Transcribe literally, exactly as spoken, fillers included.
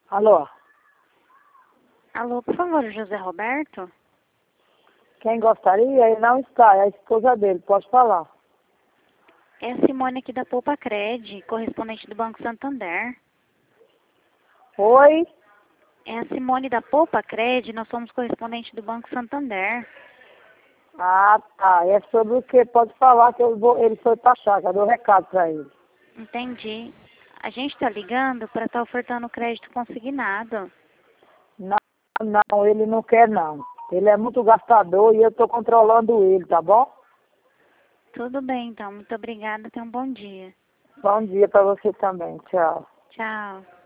Alô? Alô, por favor, José Roberto? Quem gostaria? Ele não está, é a esposa dele, pode falar. É a Simone aqui da Poupa Cred, correspondente do Banco Santander. Oi? É a Simone da Poupa Cred, nós somos correspondente do Banco Santander. Ah, tá. É sobre o que? Pode falar que eu vou, ele foi pra chácara, dou recado pra ele. Entendi. A gente está ligando para estar ofertando crédito consignado. Não, não, ele não quer não. Ele é muito gastador e eu tô controlando ele, tá bom? Tudo bem, então. Muito obrigada. Tenha um bom dia. Bom dia pra você também. Tchau. Tchau.